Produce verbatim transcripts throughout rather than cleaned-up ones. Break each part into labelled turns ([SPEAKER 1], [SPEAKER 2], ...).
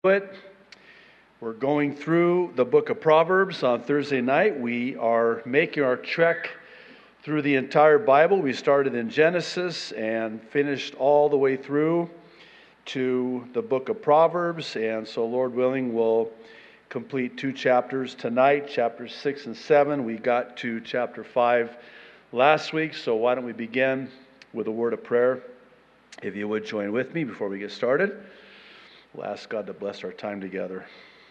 [SPEAKER 1] But we're going through the book of Proverbs on Thursday night. We are making our trek through the entire Bible. We started in Genesis and finished all the way through to the book of Proverbs. And so, Lord willing, we'll complete two chapters tonight, chapters six and seven. We got to chapter five last week. So why don't we begin with a word of prayer? If you would join with me before we get started. We'll ask God to bless our time together.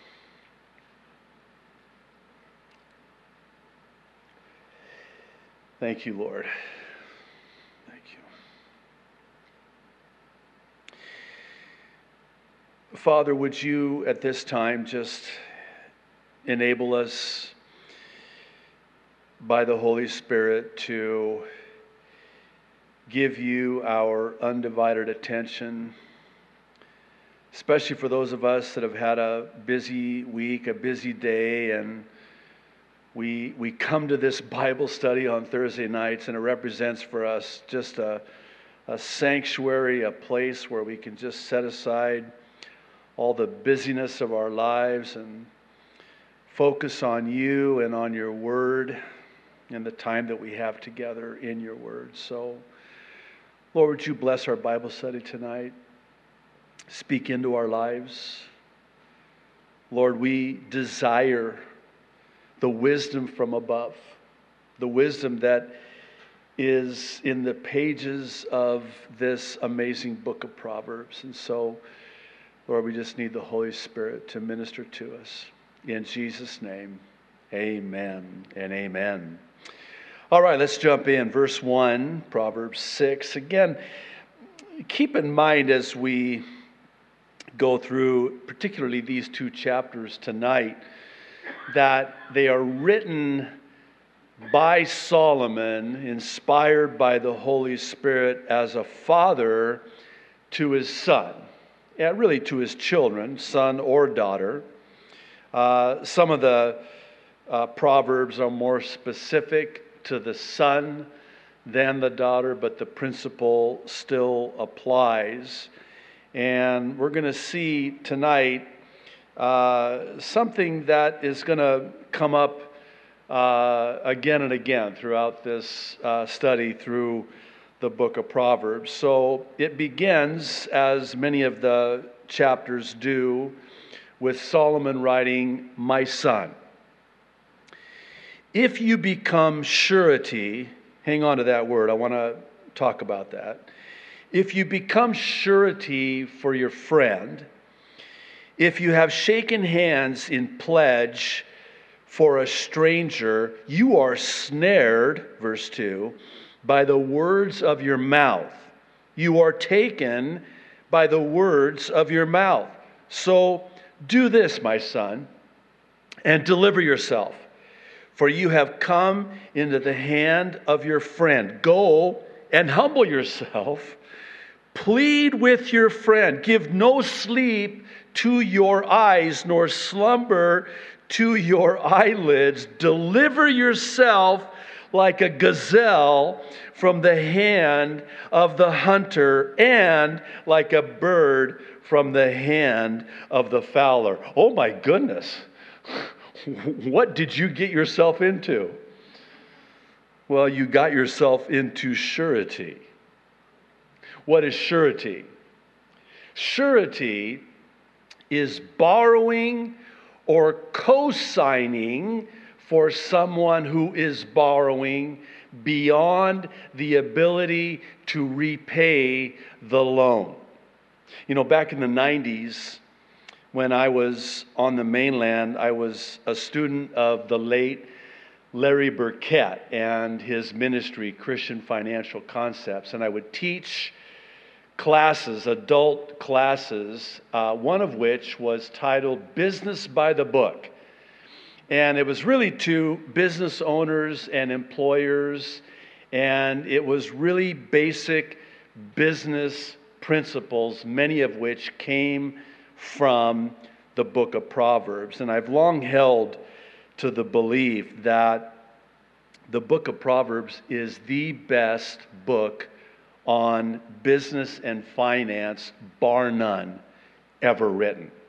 [SPEAKER 1] Thank you, Lord. Thank you. Father, would you at this time just enable us by the Holy Spirit to give you our undivided attention, especially for those of us that have had a busy week, a busy day, and we we come to this Bible study on Thursday nights, and it represents for us just a, a sanctuary, a place where we can just set aside all the busyness of our lives and focus on you and on your word and the time that we have together in your word. So, Lord, would you bless our Bible study tonight? Speak into our lives. Lord, we desire the wisdom from above, the wisdom that is in the pages of this amazing book of Proverbs. And so, Lord, we just need the Holy Spirit to minister to us. In Jesus' name, amen and amen. All right, let's jump in. Verse one, Proverbs six. Again, keep in mind as we go through particularly these two chapters tonight that they are written by Solomon, inspired by the Holy Spirit as a father to his son, and really to his children, son or daughter. Uh, some of the uh, Proverbs are more specific to the son than the daughter, but the principle still applies. And we're going to see tonight uh, something that is going to come up uh, again and again throughout this uh, study through the book of Proverbs. So it begins, as many of the chapters do, with Solomon writing, "My son, if you become surety," hang on to that word, I want to talk about that. If you become surety for your friend, if you have shaken hands in pledge for a stranger, you are snared, verse two, by the words of your mouth. You are taken by the words of your mouth. So do this, my son, and deliver yourself, for you have come into the hand of your friend. Go and humble yourself. Plead with your friend. Give no sleep to your eyes, nor slumber to your eyelids. Deliver yourself like a gazelle from the hand of the hunter, and like a bird from the hand of the fowler. Oh my goodness. What did you get yourself into? Well, you got yourself into surety. What is surety? Surety is borrowing or co-signing for someone who is borrowing beyond the ability to repay the loan. You know, back in the nineties, when I was on the mainland, I was a student of the late Larry Burkett and his ministry, Christian Financial Concepts, and I would teach classes, adult classes, uh, one of which was titled Business by the Book. And it was really to business owners and employers, and it was really basic business principles, many of which came from the book of Proverbs. And I've long held to the belief that the book of Proverbs is the best book on business and finance, bar none, ever written.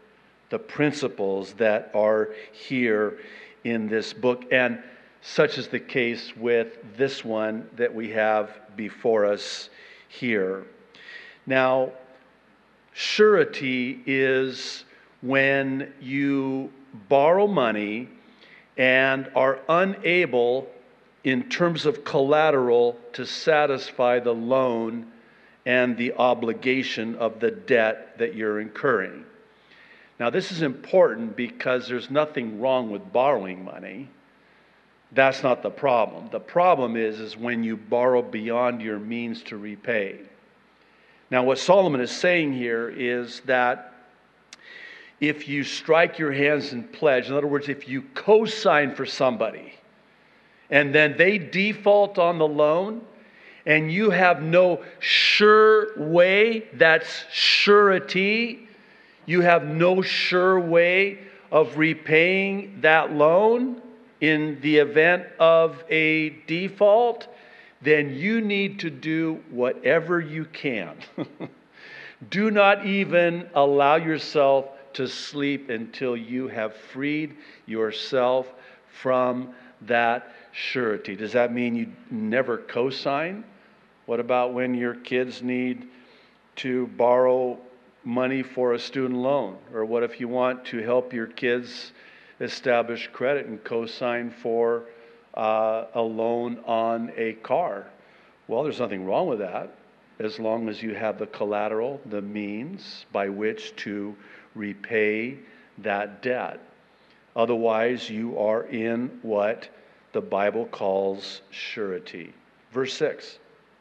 [SPEAKER 1] the principles that are here in this book. And such is the case with this one that we have before us here. Now, surety is when you borrow money and are unable, in terms of collateral, to satisfy the loan and the obligation of the debt that you're incurring. Now, this is important because there's nothing wrong with borrowing money. That's not the problem. The problem is, is when you borrow beyond your means to repay. Now, what Solomon is saying here is that if you strike your hands and pledge, in other words, if you co-sign for somebody, and then they default on the loan, and you have no sure way, that's surety, you have no sure way of repaying that loan in the event of a default, then you need to do whatever you can. Do not even allow yourself to sleep until you have freed yourself from that surety. Does that mean you never co-sign? What about when your kids need to borrow money for a student loan? Or what if you want to help your kids establish credit and co-sign for uh, a loan on a car? Well, there's nothing wrong with that, as long as you have the collateral, the means by which to repay that debt. Otherwise, you are in what the Bible calls surety. Verse six.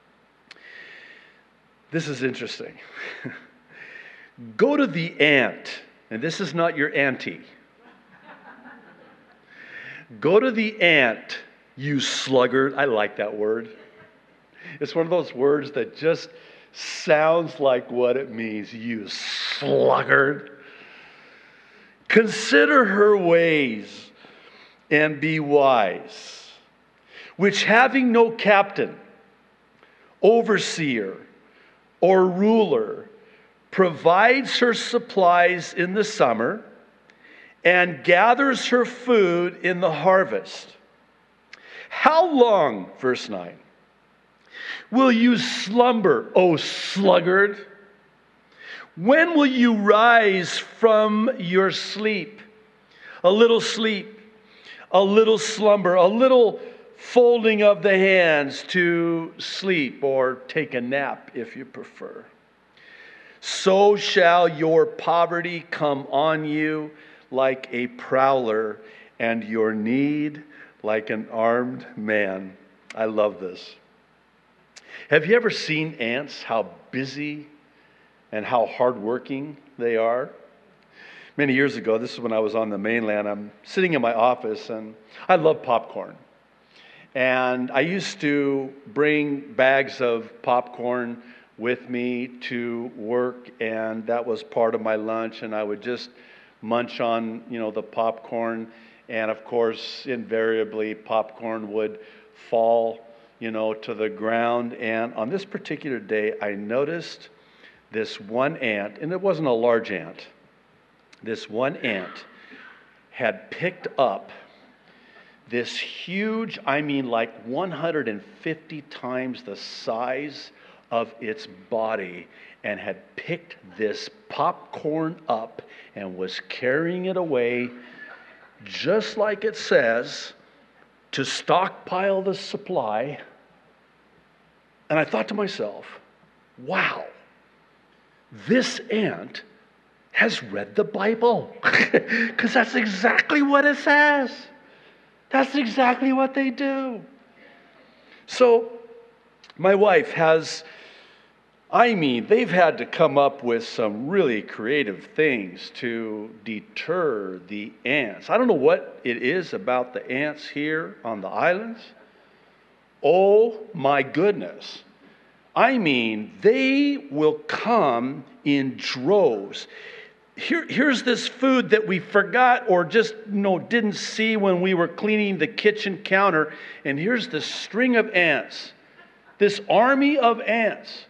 [SPEAKER 1] This is interesting. Go to the ant, and this is not your auntie. Go to the ant, you sluggard. I like that word. It's one of those words that just sounds like what it means. You sluggard. Consider her ways and be wise, which having no captain, overseer, or ruler, provides her supplies in the summer and gathers her food in the harvest. How long, verse nine, will you slumber, O sluggard? When will you rise from your sleep? A little sleep, a little slumber, a little folding of the hands to sleep, or take a nap if you prefer. So shall your poverty come on you like a prowler, and your need like an armed man. I love this. Have you ever seen ants, how busy and how hardworking they are? Many years ago, this is when I was on the mainland, I'm sitting in my office, and I love popcorn. And I used to bring bags of popcorn with me to work, and that was part of my lunch, and I would just munch on, you know, the popcorn, and of course, invariably, popcorn would fall, you know, to the ground. And on this particular day, I noticed this one ant, and it wasn't a large ant. This one ant had picked up this huge, I mean like one hundred fifty times the size of its body, and had picked this popcorn up and was carrying it away, just like it says, to stockpile the supply. And I thought to myself, wow, this ant has read the Bible, because that's exactly what it says. That's exactly what they do. So my wife has, I mean, they've had to come up with some really creative things to deter the ants. I don't know what it is about the ants here on the islands. Oh my goodness. I mean, they will come in droves. Here, here's this food that we forgot or just you know, didn't see when we were cleaning the kitchen counter. And here's this string of ants, this army of ants.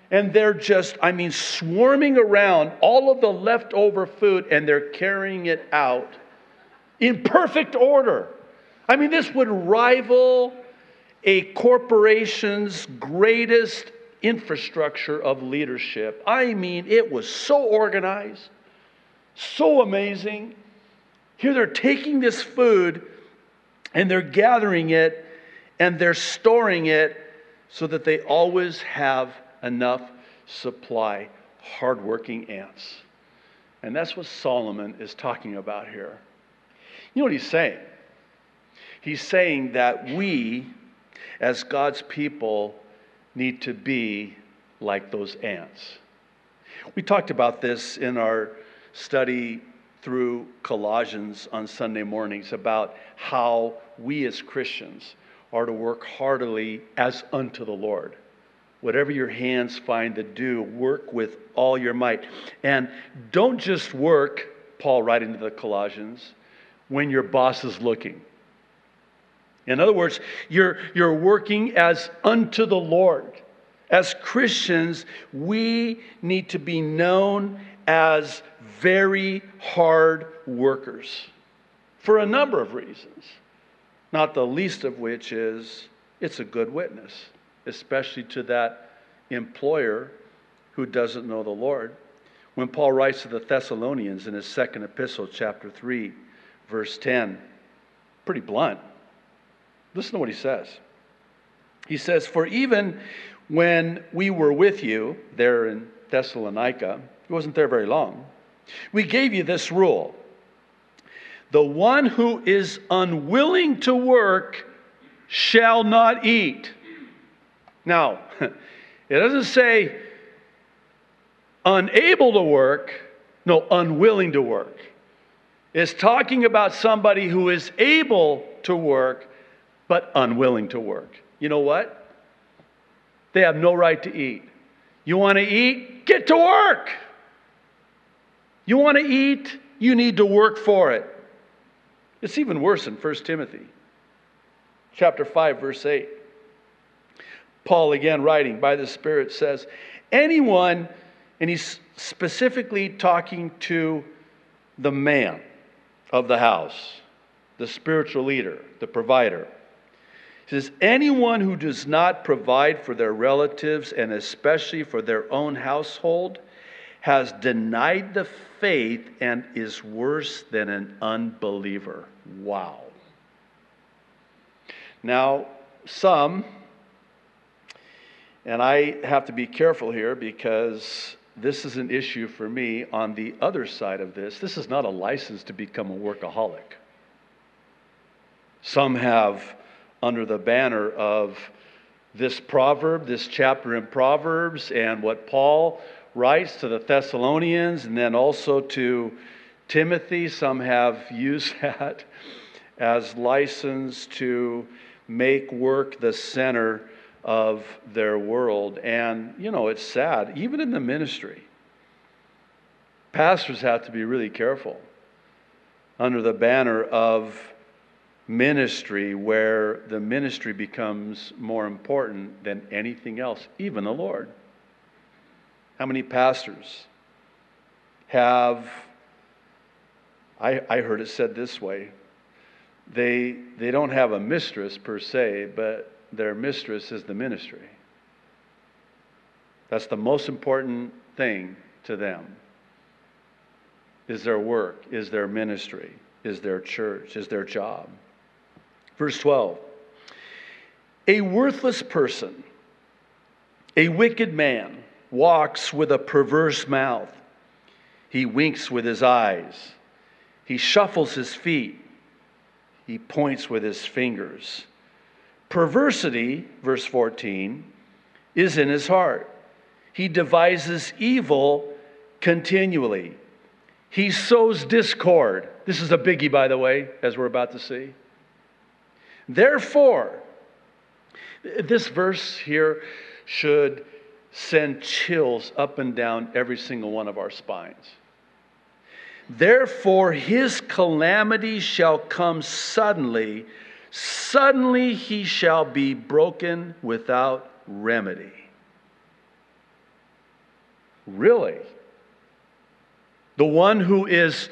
[SPEAKER 1] And they're just, I mean, swarming around all of the leftover food, and they're carrying it out in perfect order. I mean, this would rival a corporation's greatest infrastructure of leadership. I mean, it was so organized, so amazing. Here they're taking this food and they're gathering it and they're storing it so that they always have enough supply. Hardworking ants. And that's what Solomon is talking about here. You know what he's saying? He's saying that we, as God's people, need to be like those ants. We talked about this in our study through Colossians on Sunday mornings about how we as Christians are to work heartily as unto the Lord. Whatever your hands find to do, work with all your might. And don't just work, Paul writing to the Colossians, when your boss is looking. In other words, you're, you're working as unto the Lord. As Christians, we need to be known as very hard workers for a number of reasons, not the least of which is it's a good witness, especially to that employer who doesn't know the Lord. When Paul writes to the Thessalonians in his second epistle, chapter three, verse ten, pretty blunt. Listen to what he says. He says, "For even when we were with you there in Thessalonica," he wasn't there very long, "we gave you this rule. The one who is unwilling to work shall not eat." Now, it doesn't say unable to work, no, unwilling to work. It's talking about somebody who is able to work, but unwilling to work. You know what? They have no right to eat. You want to eat? Get to work. You want to eat? You need to work for it. It's even worse in First Timothy, chapter five, verse eight. Paul, again writing by the Spirit, says, anyone, and he's specifically talking to the man of the house, the spiritual leader, the provider. He says, anyone who does not provide for their relatives and especially for their own household has denied the faith and is worse than an unbeliever. Wow. Now, some, and I have to be careful here because this is an issue for me on the other side of this. This is not a license to become a workaholic. Some have, under the banner of this proverb, this chapter in Proverbs, and what Paul writes to the Thessalonians, and then also to Timothy, some have used that as license to make work the center of their world. And, you know, it's sad. Even in the ministry, pastors have to be really careful under the banner of ministry, where the ministry becomes more important than anything else, even the Lord. How many pastors have, I, I heard it said this way, they, they don't have a mistress per se, but their mistress is the ministry. That's the most important thing to them, is their work, is their ministry, is their church, is their job. Verse twelve, a worthless person, a wicked man, walks with a perverse mouth. He winks with his eyes. He shuffles his feet. He points with his fingers. Perversity, verse fourteen, is in his heart. He devises evil continually. He sows discord. This is a biggie, by the way, as we're about to see. Therefore, this verse here should send chills up and down every single one of our spines. Therefore, his calamity shall come suddenly. Suddenly he shall be broken without remedy. Really? The one who is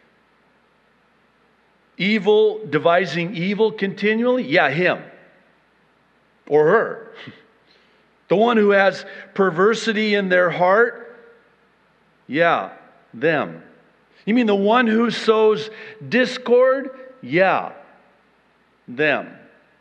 [SPEAKER 1] evil, devising evil continually? Yeah, him. Or her. The one who has perversity in their heart? Yeah, them. You mean the one who sows discord? Yeah, them.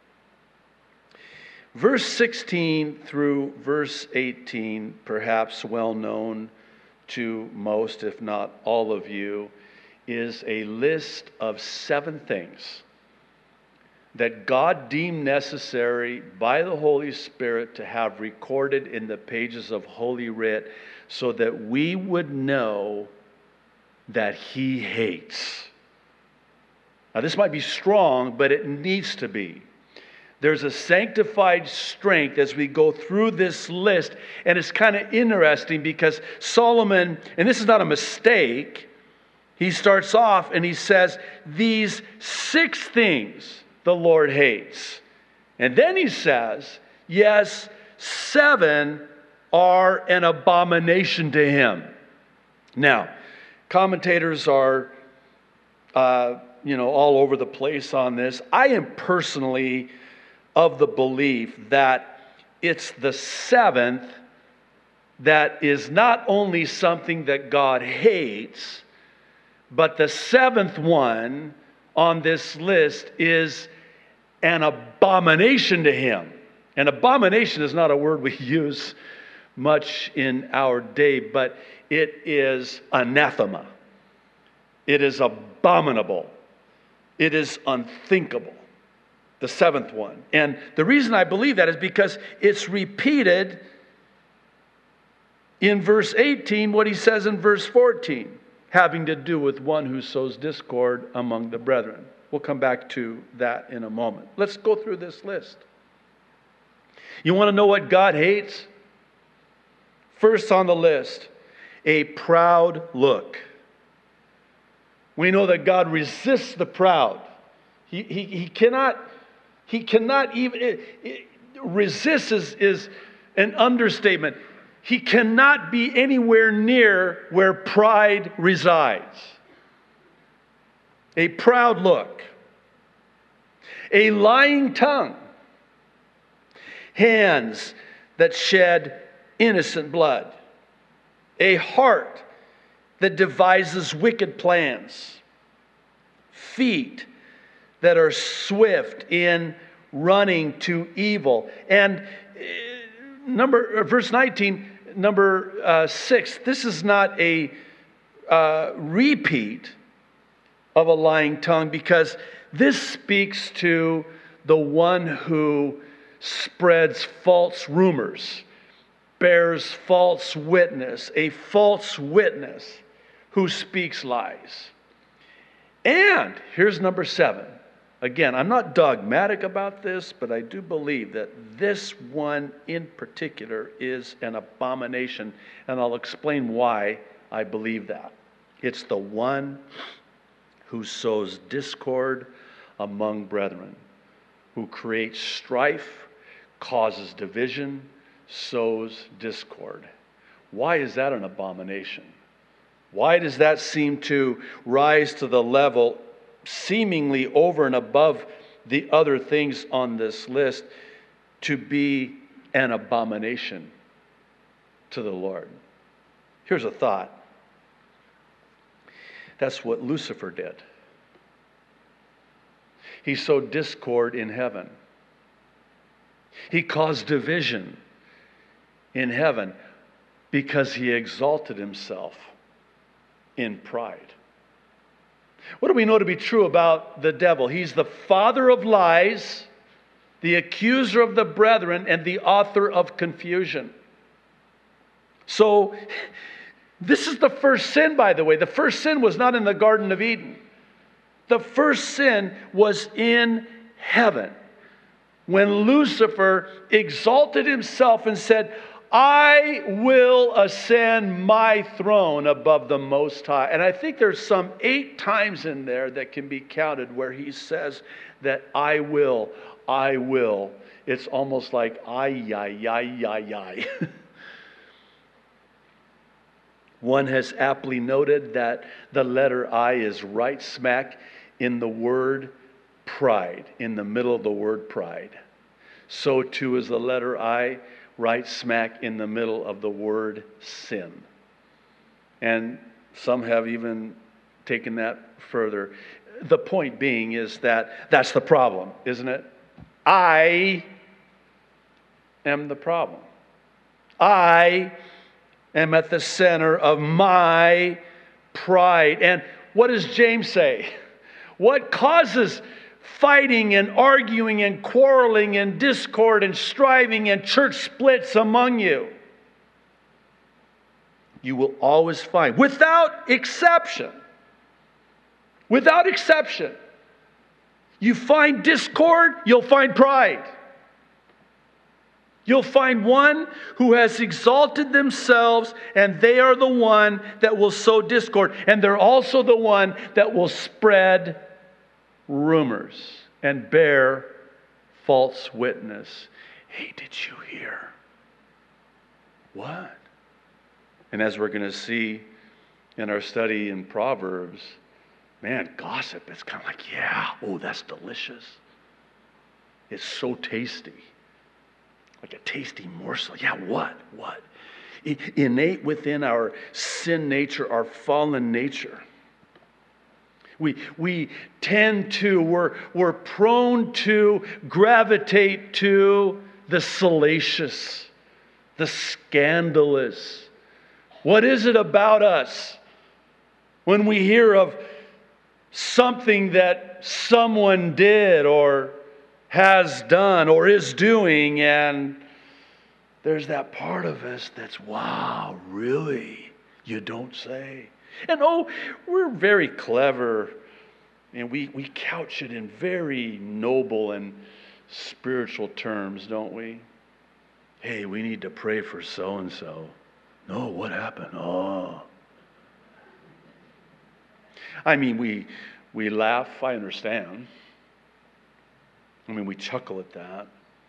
[SPEAKER 1] Verse sixteen through verse eighteen, perhaps well known to most, if not all of you, is a list of seven things that God deemed necessary by the Holy Spirit to have recorded in the pages of Holy Writ so that we would know that He hates. Now, this might be strong, but it needs to be. There's a sanctified strength as we go through this list, and it's kind of interesting because Solomon, and this is not a mistake, he starts off and he says, these six things the Lord hates. And then he says, yes, seven are an abomination to Him. Now, commentators are, uh, you know, all over the place on this. I am personally of the belief that it's the seventh that is not only something that God hates, but the seventh one on this list is an abomination to Him. An abomination is not a word we use much in our day, but it is anathema. It is abominable. It is unthinkable. The seventh one. And the reason I believe that is because it's repeated in verse eighteen, what he says in verse fourteen, having to do with one who sows discord among the brethren. We'll come back to that in a moment. Let's go through this list. You want to know what God hates? First on the list, a proud look. We know that God resists the proud. He, he, he cannot, he cannot even, it, it, resist is, is an understatement. He cannot be anywhere near where pride resides. A proud look. A lying tongue. Hands that shed innocent blood. A heart that devises wicked plans. Feet that are swift in running to evil. And number verse nineteen, number uh, six, this is not a uh, repeat of a lying tongue, because this speaks to the one who spreads false rumors, bears false witness, a false witness who speaks lies. And here's number seven. Again, I'm not dogmatic about this, but I do believe that this one in particular is an abomination, and I'll explain why I believe that. It's the one who sows discord among brethren, who creates strife, causes division, sows discord. Why is that an abomination? Why does that seem to rise to the level, seemingly over and above the other things on this list, to be an abomination to the Lord? Here's a thought. That's what Lucifer did. He sowed discord in heaven. He caused division in heaven because he exalted himself in pride. What do we know to be true about the devil? He's the father of lies, the accuser of the brethren, and the author of confusion. So, this is the first sin, by the way. The first sin was not in the Garden of Eden. The first sin was in heaven, when Lucifer exalted himself and said, I will ascend my throne above the Most High. And I think there's some eight times in there that can be counted where he says that I will, I will. It's almost like ay, ay, ay, ay, ay. One has aptly noted that the letter I is right smack in the word pride, in the middle of the word pride. So too is the letter I right smack in the middle of the word sin. And some have even taken that further. The point being is that that's the problem, isn't it? I am the problem. I am at the center of my pride. And what does James say? What causes fighting and arguing and quarreling and discord and striving and church splits among you? You will always find, without exception, without exception, you find discord, you'll find pride. You'll find one who has exalted themselves, and they are the one that will sow discord. And they're also the one that will spread rumors and bear false witness. Hey, did you hear? What? And as we're going to see in our study in Proverbs, man, gossip, it's kind of like, yeah, oh, that's delicious. It's so tasty. Like a tasty morsel. Yeah, what? What? Innate within our sin nature, our fallen nature. We, we tend to, we're, we're prone to gravitate to the salacious, the scandalous. What is it about us when we hear of something that someone did or has done or is doing, and there's that part of us that's, wow, really? You don't say? And oh, we're very clever, and we, we couch it in very noble and spiritual terms, don't we? Hey, we need to pray for so-and-so. No, what happened? Oh. I mean, we we laugh, I understand. I mean, we chuckle at that.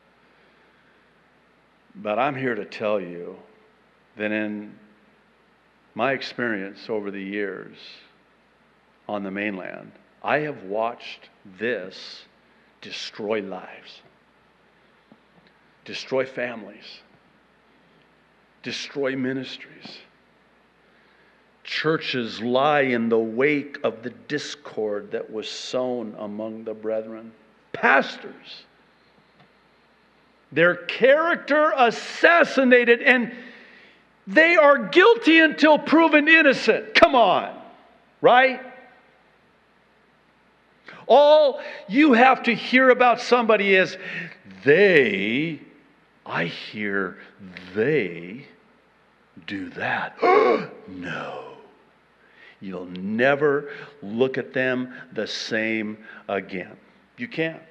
[SPEAKER 1] But I'm here to tell you that in my experience over the years on the mainland, I have watched this destroy lives, destroy families, destroy ministries. Churches lie in the wake of the discord that was sown among the brethren. Pastors, their character assassinated, and they are guilty until proven innocent. Come on, right? All you have to hear about somebody is, they, I hear they do that. No. You'll never look at them the same again. You can't.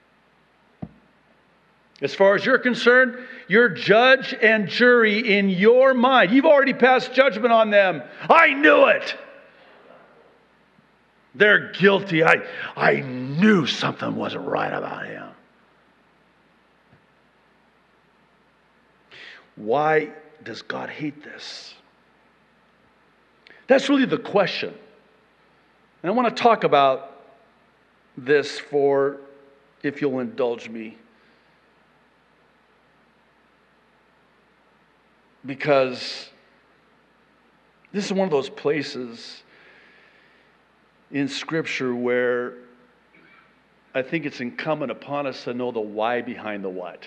[SPEAKER 1] As far as you're concerned, you're judge and jury in your mind. You've already passed judgment on them. I knew it. They're guilty. I, I knew something wasn't right about him. Why does God hate this? That's really the question. And I want to talk about this for, if you'll indulge me, because this is one of those places in Scripture where I think it's incumbent upon us to know the why behind the what.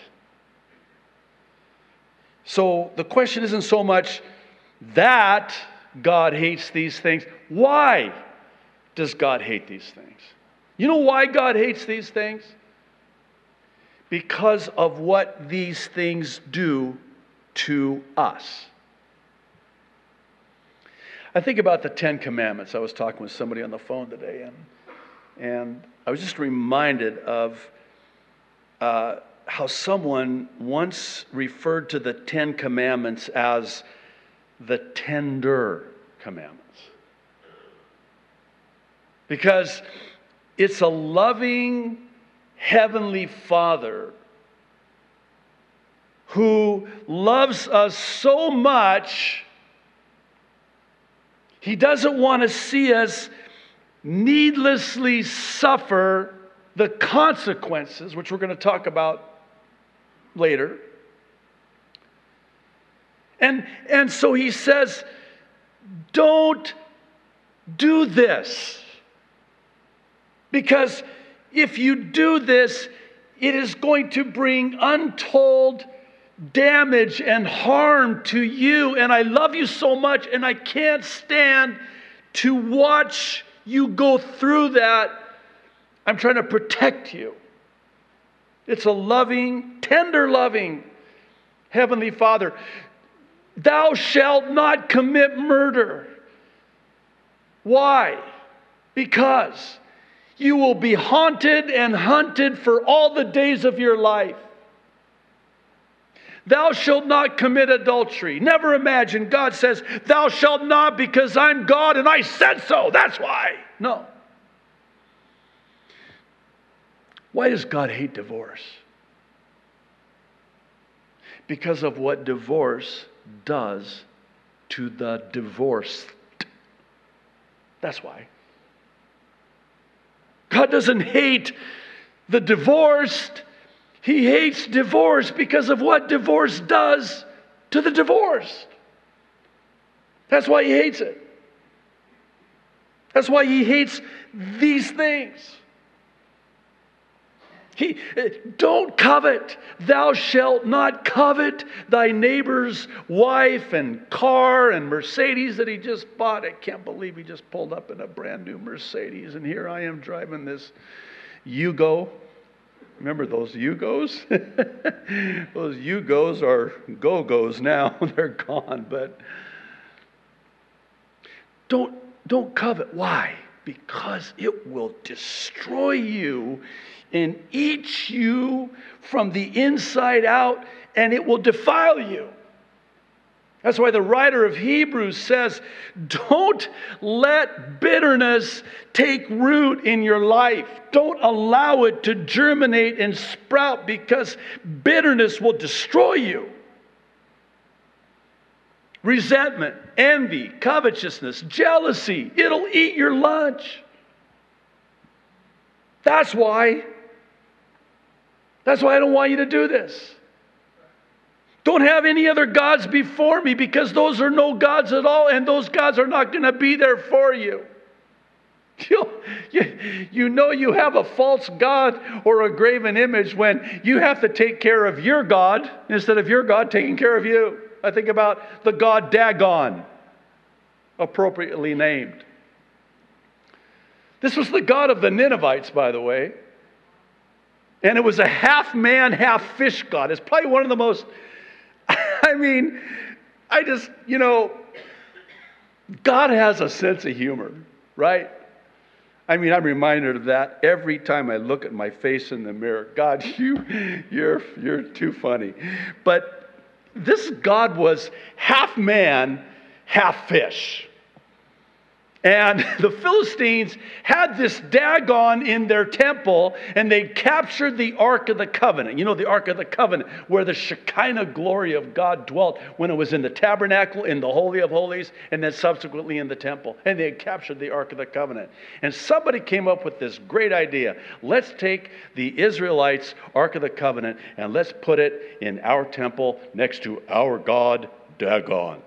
[SPEAKER 1] So the question isn't so much that God hates these things. Why does God hate these things? You know why God hates these things? Because of what these things do to us. I think about the Ten Commandments. I was talking with somebody on the phone today, and, and I was just reminded of uh, how someone once referred to the Ten Commandments as the tender commandments. Because it's a loving Heavenly Father who loves us so much He doesn't want to see us needlessly suffer the consequences, which we're going to talk about later. And, and so he says, don't do this. Because if you do this, it is going to bring untold damage and harm to you. And I love you so much, and I can't stand to watch you go through that. I'm trying to protect you. It's a loving, tender loving Heavenly Father. Thou shalt not commit murder. Why? Because you will be haunted and hunted for all the days of your life. Thou shalt not commit adultery. Never imagine God says, thou shalt not because I'm God and I said so. That's why. No. Why does God hate divorce? Because of what divorce does to the divorced. That's why. God doesn't hate the divorced. He hates divorce because of what divorce does to the divorced. That's why he hates it. That's why he hates these things. He, don't covet. Thou shalt not covet thy neighbor's wife and car and Mercedes that he just bought. I can't believe he just pulled up in a brand new Mercedes, and here I am driving this Yugo. Remember those Yugos? Those Yugos are Go-Go's now. They're gone. But don't, don't covet. Why? Because it will destroy you and eat you from the inside out, and it will defile you. That's why the writer of Hebrews says, don't let bitterness take root in your life. Don't allow it to germinate and sprout, because bitterness will destroy you. Resentment, envy, covetousness, jealousy, it'll eat your lunch. That's why. That's why I don't want you to do this. Don't have any other gods before me, because those are no gods at all, and those gods are not going to be there for you. You, you. you know you have a false god or a graven image when you have to take care of your God instead of your God taking care of you. I think about the god Dagon, appropriately named. This was the god of the Ninevites, by the way. And it was a half man, half fish god. It's probably one of the most, I mean, I just, you know, God has a sense of humor, right? I mean, I'm reminded of that every time I look at my face in the mirror. God, you, you're, you're too funny. But this God was half man, half fish. And the Philistines had this Dagon in their temple, and they captured the Ark of the Covenant. You know, the Ark of the Covenant, where the Shekinah glory of God dwelt when it was in the tabernacle, in the Holy of Holies, and then subsequently in the temple. And they had captured the Ark of the Covenant. And somebody came up with this great idea. Let's take the Israelites' Ark of the Covenant, and let's put it in our temple next to our God, Dagon.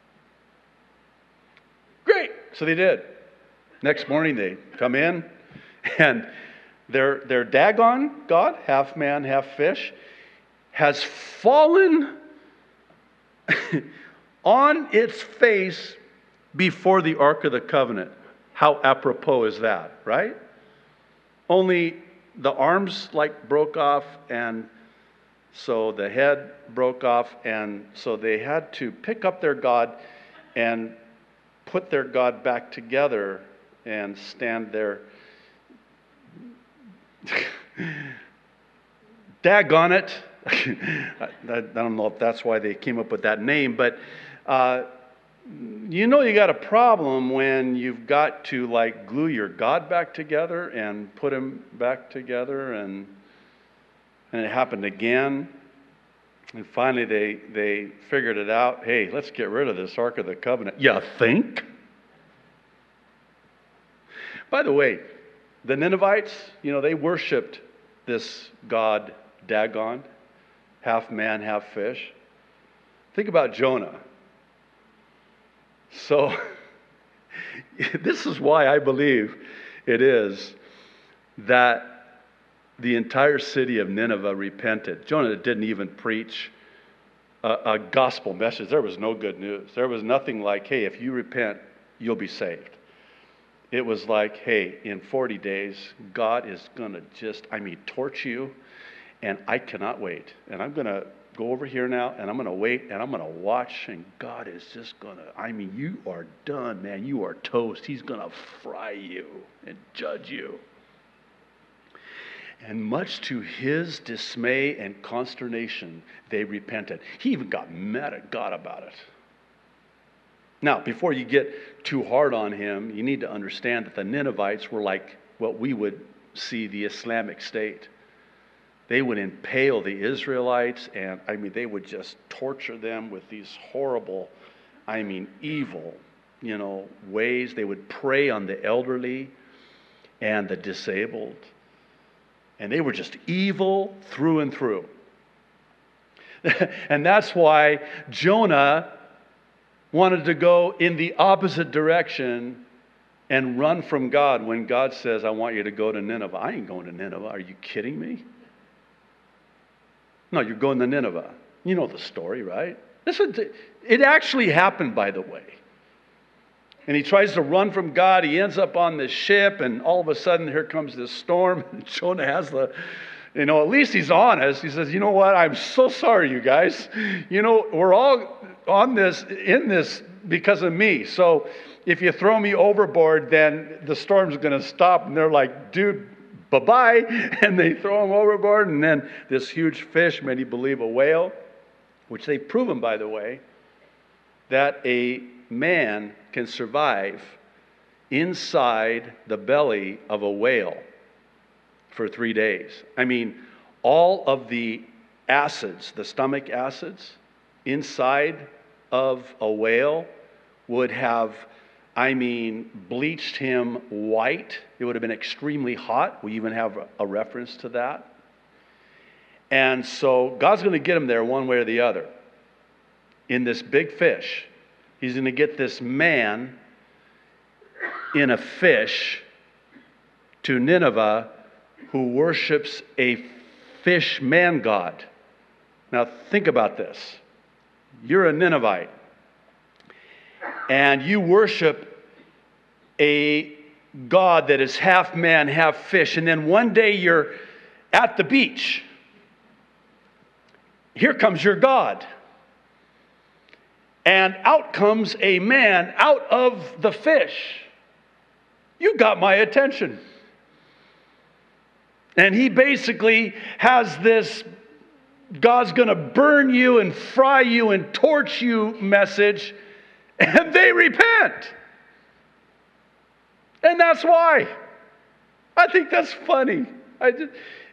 [SPEAKER 1] Great. So they did. Next morning they come in, and their, their Dagon god, half man, half fish, has fallen on its face before the Ark of the Covenant. How apropos is that, right? Only the arms like broke off, and so the head broke off, and so they had to pick up their god and put their God back together and stand there. Daggone it. I, I don't know if that's why they came up with that name, but uh, you know you got a problem when you've got to like glue your God back together and put him back together, and and it happened again. And finally, they, they figured it out. Hey, let's get rid of this Ark of the Covenant. You think? By the way, the Ninevites, you know, they worshipped this god Dagon, half man, half fish. Think about Jonah. So, this is why I believe it is that the entire city of Nineveh repented. Jonah didn't even preach a, a gospel message. There was no good news. There was nothing like, hey, if you repent, you'll be saved. It was like, hey, in forty days, God is going to just, I mean, torch you, and I cannot wait. And I'm going to go over here now, and I'm going to wait, and I'm going to watch, and God is just going to, I mean, you are done, man. You are toast. He's going to fry you and judge you. And much to his dismay and consternation, they repented. He even got mad at God about it. Now, before you get too hard on him, you need to understand that the Ninevites were like what we would see the Islamic State. They would impale the Israelites, and I mean, they would just torture them with these horrible, I mean, evil, you know, ways. They would prey on the elderly and the disabled. And they were just evil through and through. And that's why Jonah wanted to go in the opposite direction and run from God when God says, I want you to go to Nineveh. I ain't going to Nineveh. Are you kidding me? No, you're going to Nineveh. You know the story, right? This is, it actually happened, by the way. And he tries to run from God. He ends up on this ship, and all of a sudden, here comes this storm. And Jonah has the, you know, at least he's honest. He says, you know what? I'm so sorry, you guys. You know, we're all on this, in this because of me. So if you throw me overboard, then the storm's going to stop. And they're like, dude, bye-bye. And they throw him overboard. And then this huge fish, many believe a whale, which they've proven, by the way, that a man can survive inside the belly of a whale for three days. I mean, all of the acids, the stomach acids, inside of a whale would have, I mean, bleached him white. It would have been extremely hot. We even have a reference to that. And so God's going to get him there one way or the other. In this big fish, he's going to get this man in a fish to Nineveh who worships a fish man god. Now think about this. You're a Ninevite, and you worship a god that is half man, half fish, and then one day you're at the beach. Here comes your God. And out comes a man out of the fish. You got my attention. And he basically has this God's going to burn you and fry you and torch you message. And they repent. And that's why. I think that's funny. I just,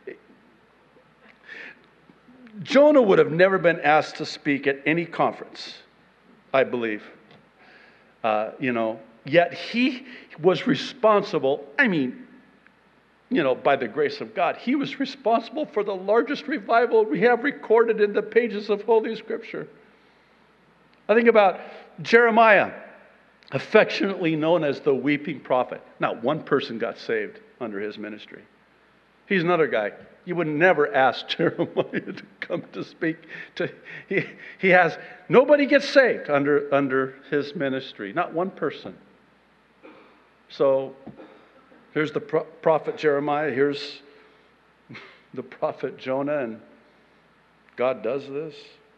[SPEAKER 1] Jonah would have never been asked to speak at any conference, I believe. Uh, you know, yet he was responsible, I mean, you know, by the grace of God, he was responsible for the largest revival we have recorded in the pages of Holy Scripture. I think about Jeremiah, affectionately known as the weeping prophet. Not one person got saved under his ministry. He's another guy. You would never ask Jeremiah to come to speak. To, he, he has, nobody gets saved under, under his ministry. Not one person. So, here's the pro- prophet Jeremiah. Here's the prophet Jonah. And God does this.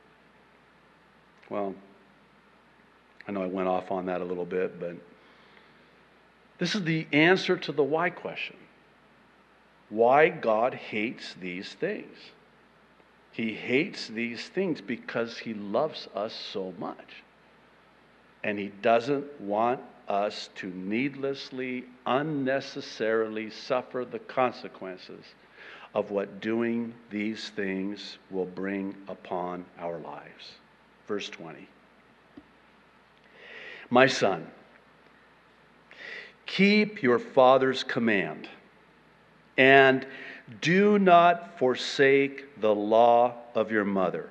[SPEAKER 1] Well, I know I went off on that a little bit, but this is the answer to the why question. Why God hates these things. He hates these things because he loves us so much. And he doesn't want us to needlessly, unnecessarily suffer the consequences of what doing these things will bring upon our lives. Verse twenty. My son, keep your father's command, and do not forsake the law of your mother.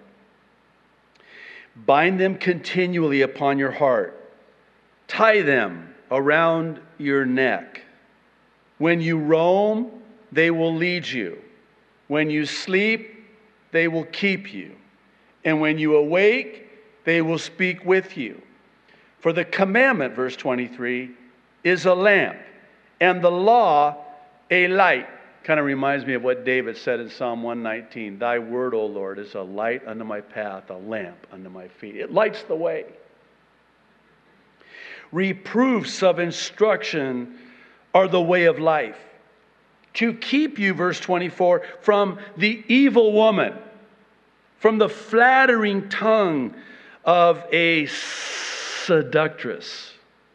[SPEAKER 1] Bind them continually upon your heart. Tie them around your neck. When you roam, they will lead you. When you sleep, they will keep you. And when you awake, they will speak with you. For the commandment, verse twenty-three, is a lamp, and the law a light. Kind of reminds me of what David said in Psalm one nineteen. Thy word, O Lord, is a light unto my path, a lamp unto my feet. It lights the way. Reproofs of instruction are the way of life, to keep you, verse twenty-four, from the evil woman, from the flattering tongue of a seductress.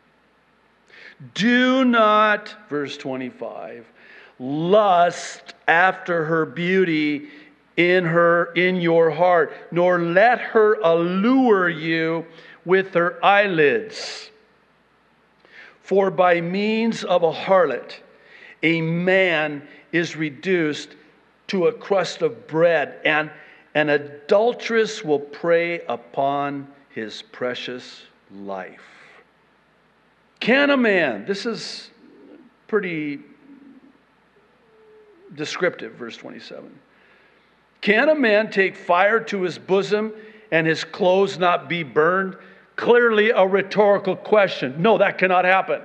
[SPEAKER 1] Do not, verse twenty-five, lust after her beauty in her in your heart, nor let her allure you with her eyelids. For by means of a harlot, a man is reduced to a crust of bread, and an adulteress will prey upon his precious life. Can a man, this is pretty descriptive, verse twenty-seven. Can a man take fire to his bosom and his clothes not be burned? Clearly a rhetorical question. No, that cannot happen.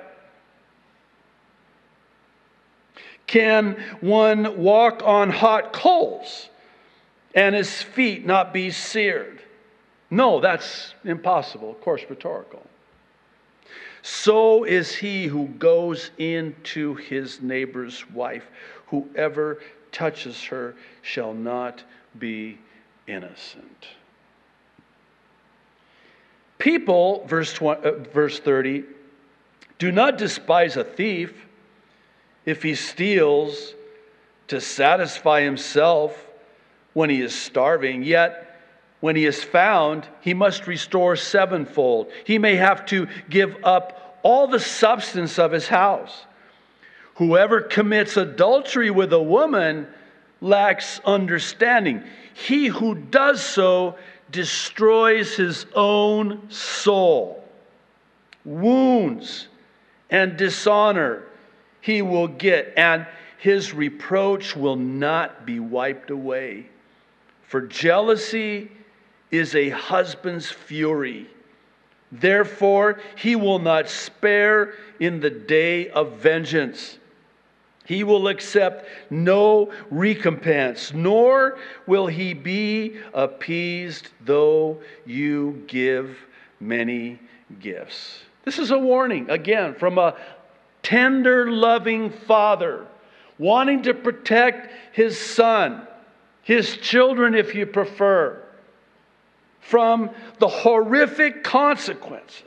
[SPEAKER 1] Can one walk on hot coals and his feet not be seared? No, that's impossible. Of course, rhetorical. So is he who goes into his neighbor's wife. Whoever touches her shall not be innocent. People, verse twenty, uh, verse thirty, do not despise a thief if he steals to satisfy himself when he is starving. Yet when he is found, he must restore sevenfold. He may have to give up all the substance of his house. Whoever commits adultery with a woman lacks understanding. He who does so destroys his own soul. Wounds and dishonor he will get, and his reproach will not be wiped away. For jealousy is a husband's fury. Therefore, he will not spare in the day of vengeance. He will accept no recompense, nor will he be appeased though you give many gifts. This is a warning, again, from a tender, loving father wanting to protect his son, his children if you prefer, from the horrific consequences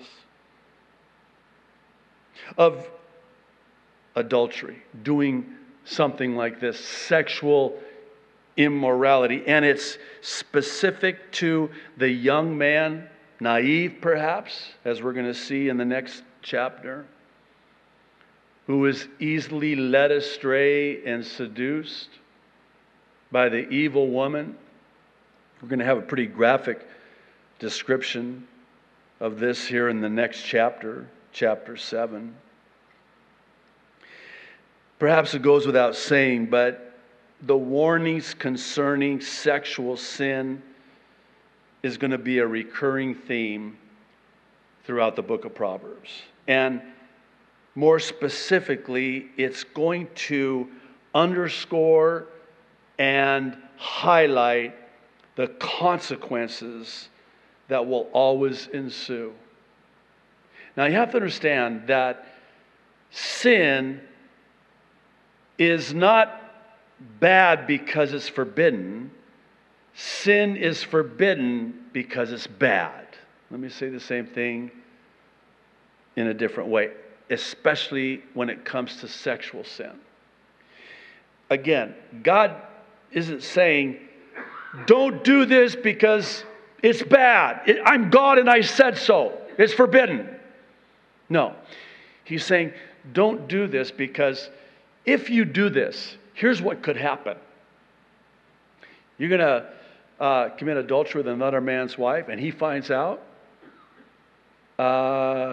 [SPEAKER 1] of adultery, doing something like this, sexual immorality. And it's specific to the young man, naive perhaps, as we're going to see in the next chapter, who is easily led astray and seduced by the evil woman. We're going to have a pretty graphic description of this here in the next chapter, chapter seven. Perhaps it goes without saying, but the warnings concerning sexual sin is going to be a recurring theme throughout the book of Proverbs. And more specifically, it's going to underscore and highlight the consequences that will always ensue. Now, you have to understand that sin is not bad because it's forbidden. Sin is forbidden because it's bad. Let me say the same thing in a different way, especially when it comes to sexual sin. Again, God isn't saying, don't do this because it's bad. It, I'm God and I said so. It's forbidden. No. He's saying, don't do this, because if you do this, here's what could happen. You're going to uh, commit adultery with another man's wife, and he finds out. Uh,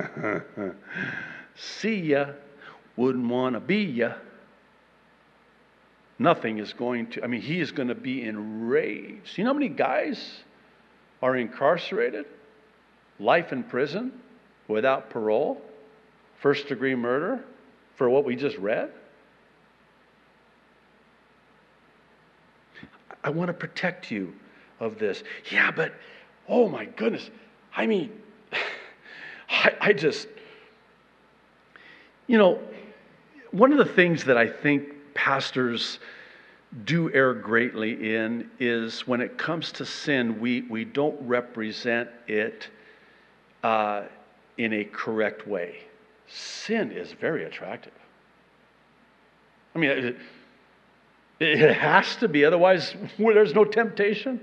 [SPEAKER 1] see ya. Wouldn't want to be ya. Nothing is going to, I mean, he is going to be enraged. You know how many guys are incarcerated? Life in prison without parole? First degree murder for what we just read? I want to protect you of this. Yeah, but, oh my goodness. I mean, I, I just, you know, one of the things that I think pastors do err greatly in is when it comes to sin, we, we don't represent it uh, in a correct way. Sin is very attractive. I mean, it, it has to be, otherwise where there's no temptation.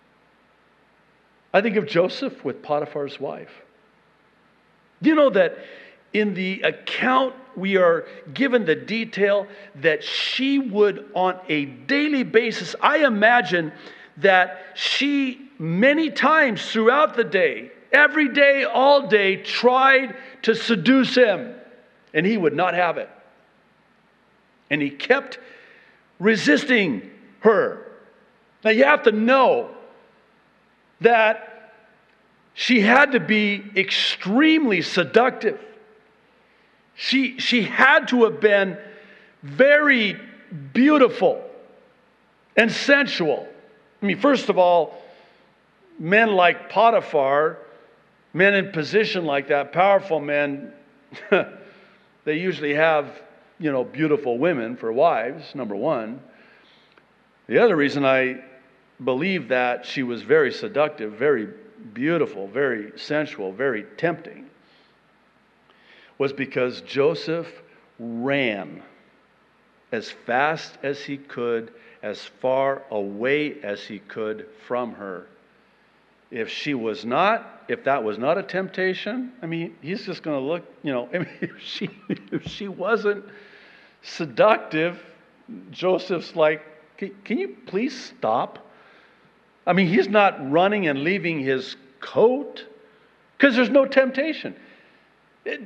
[SPEAKER 1] I think of Joseph with Potiphar's wife. Do you know that in the account we are given the detail that she would on a daily basis, I imagine that she many times throughout the day, every day, all day, tried to seduce him, and he would not have it. And he kept resisting her. Now you have to know that she had to be extremely seductive. She, she had to have been very beautiful and sensual. I mean, first of all, men like Potiphar, men in position like that, powerful men, they usually have, you know, beautiful women for wives, number one. The other reason I believe that she was very seductive, very beautiful, very sensual, very tempting, was because Joseph ran as fast as he could, as far away as he could from her. If she was not, if that was not a temptation, I mean, he's just going to look, you know, I mean, if she, if she wasn't seductive, Joseph's like, can, can you please stop? I mean, he's not running and leaving his coat because there's no temptation. It,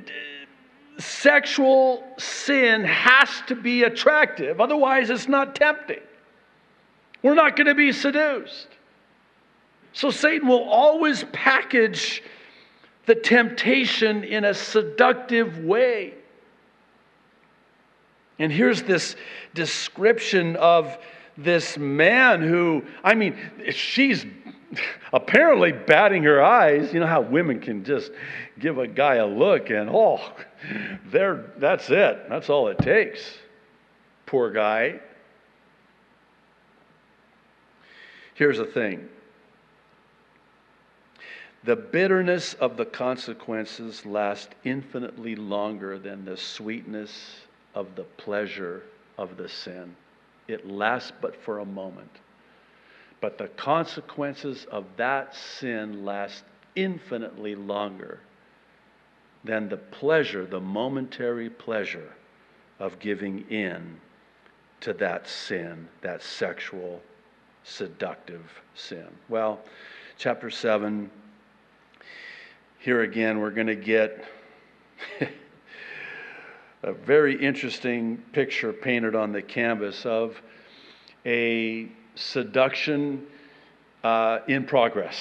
[SPEAKER 1] Sexual sin has to be attractive. Otherwise, it's not tempting. We're not going to be seduced. So Satan will always package the temptation in a seductive way. And here's this description of this man who, I mean, she's apparently batting her eyes. You know how women can just give a guy a look and, oh, there, that's it. That's all it takes. Poor guy. Here's the thing. The bitterness of the consequences lasts infinitely longer than the sweetness of the pleasure of the sin. It lasts but for a moment. But the consequences of that sin last infinitely longer than the pleasure, the momentary pleasure of giving in to that sin, that sexual, seductive sin. Well, chapter seven, here again we're going to get a very interesting picture painted on the canvas of a seduction uh, in progress.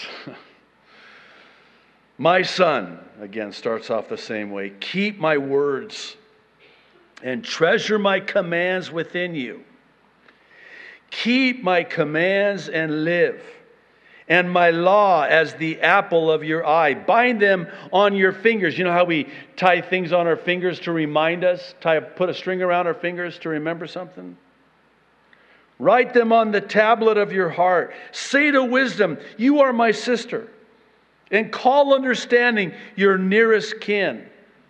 [SPEAKER 1] My son, again, starts off the same way. Keep my words and treasure my commands within you. Keep my commands and live, and my law as the apple of your eye. Bind them on your fingers. You know how we tie things on our fingers to remind us? Tie, put a string around our fingers to remember something? Write them on the tablet of your heart. Say to wisdom, you are my sister. And call understanding your nearest kin.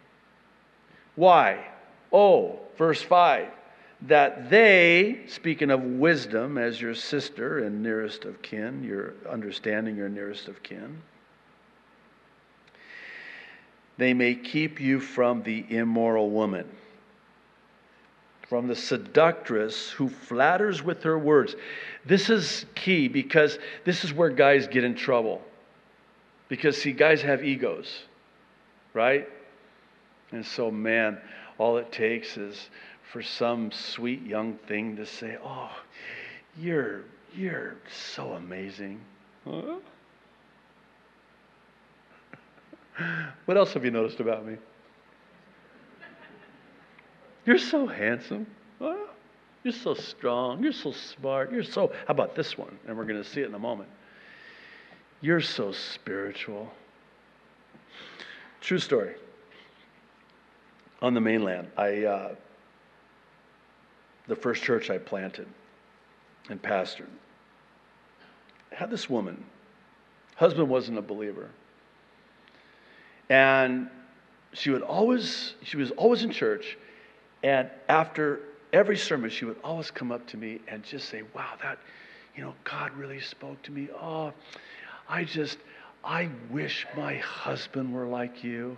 [SPEAKER 1] Why? Oh, verse five. That they, speaking of wisdom as your sister and nearest of kin, your understanding your nearest of kin, they may keep you from the immoral woman, from the seductress who flatters with her words. This is key because this is where guys get in trouble. Because, see, guys have egos, right? And so, man, all it takes is for some sweet young thing to say, oh, you're, you're so amazing. Huh? What else have you noticed about me? You're so handsome. Huh? You're so strong. You're so smart. You're so... How about this one? And we're going to see it in a moment. You're so spiritual. True story. On the mainland, I uh, the first church I planted and pastored, I had this woman. Husband wasn't a believer. And she would always, she was always in church, and after every sermon, she would always come up to me and just say, wow, that, you know, God really spoke to me. Oh, I just, I wish my husband were like you.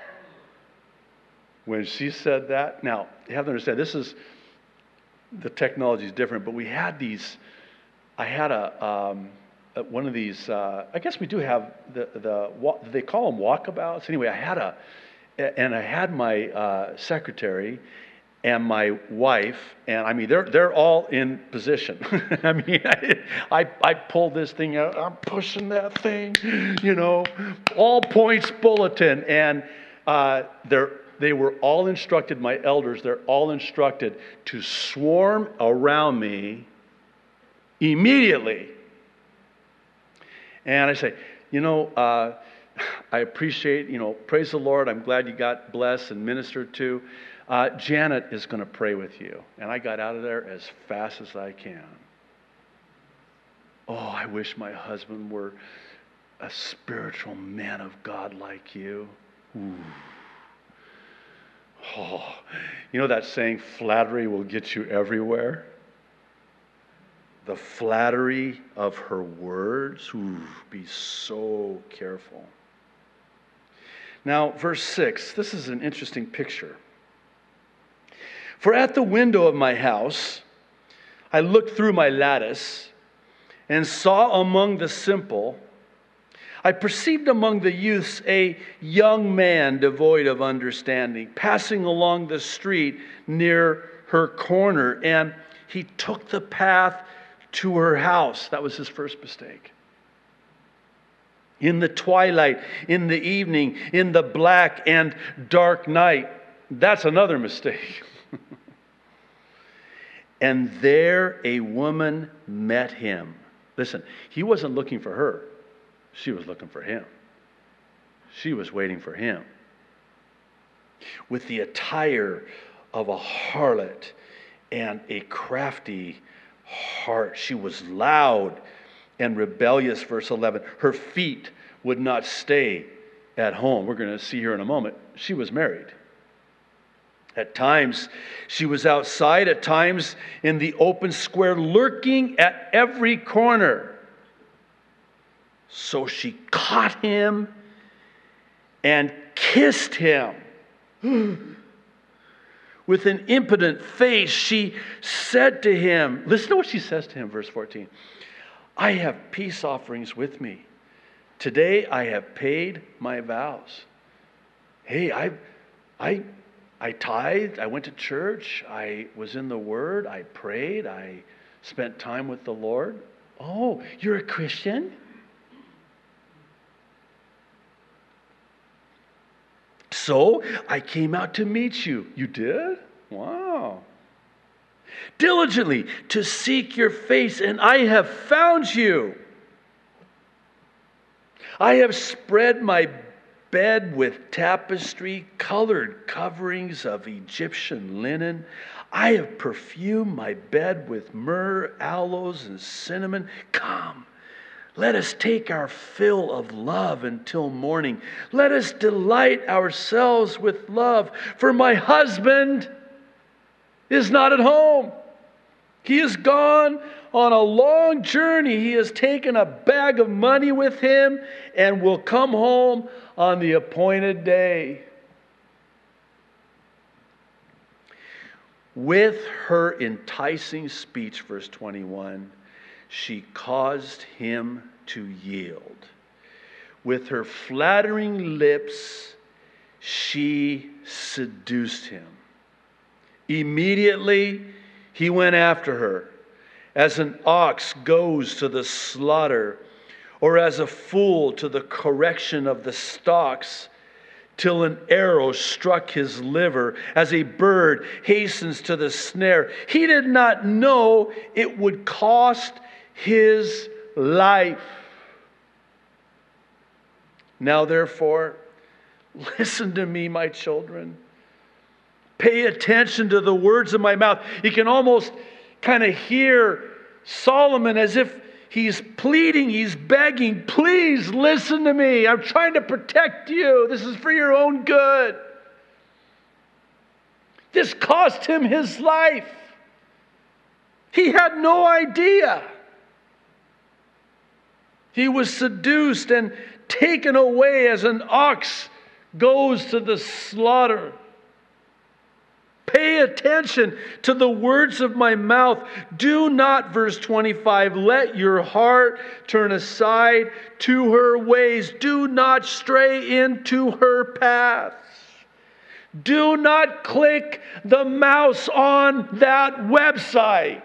[SPEAKER 1] When she said that, now, you have to understand, this is, the technology is different, but we had these, I had a, um, one of these, uh, I guess we do have the, the, they call them walkabouts. Anyway, I had a, and I had my uh, secretary and my wife, and I mean, they're they're all in position. I mean, I, I I pulled this thing out, I'm pushing that thing, you know, all points bulletin, and uh, they're they were all instructed, my elders, they're all instructed to swarm around me immediately. And I say, you know, uh, I appreciate, you know, praise the Lord. I'm glad you got blessed and ministered to. Uh, Janet is going to pray with you. And I got out of there as fast as I can. Oh, I wish my husband were a spiritual man of God like you. Ooh. Oh, you know that saying, flattery will get you everywhere? The flattery of her words, ooh, be so careful. Now, verse six, this is an interesting picture. For at the window of my house, I looked through my lattice and saw among the simple, I perceived among the youths a young man devoid of understanding, passing along the street near her corner, and he took the path to her house. That was his first mistake. In the twilight, in the evening, in the black and dark night. That's another mistake. And there a woman met him. Listen, he wasn't looking for her. She was looking for him. She was waiting for him. With the attire of a harlot and a crafty heart. She was loud and rebellious, verse eleven. Her feet would not stay at home. We're going to see here in a moment. She was married. At times, she was outside. At times, in the open square, lurking at every corner. So she caught him and kissed him. With an impotent face, she said to him, listen to what she says to him, verse fourteen. I have peace offerings with me. Today I have paid my vows. Hey, I, I, I tithed, I went to church, I was in the Word, I prayed, I spent time with the Lord. Oh, you're a Christian? So I came out to meet you. You did? Wow. Diligently to seek your face, and I have found you. I have spread my bed with tapestry, colored coverings of Egyptian linen. I have perfumed my bed with myrrh, aloes, and cinnamon. Come. Let us take our fill of love until morning. Let us delight ourselves with love. For my husband is not at home. He is gone on a long journey. He has taken a bag of money with him and will come home on the appointed day. With her enticing speech, verse twenty-one, she caused him to yield. With her flattering lips, she seduced him. Immediately, he went after her, as an ox goes to the slaughter, or as a fool to the correction of the stocks, till an arrow struck his liver, as a bird hastens to the snare. He did not know it would cost his life. Now therefore, listen to me, my children. Pay attention to the words of my mouth. You can almost kind of hear Solomon as if he's pleading, he's begging, please listen to me. I'm trying to protect you. This is for your own good. This cost him his life. He had no idea. He was seduced and taken away as an ox goes to the slaughter. Pay attention to the words of my mouth. Do not, verse twenty-five, let your heart turn aside to her ways. Do not stray into her paths. Do not click the mouse on that website.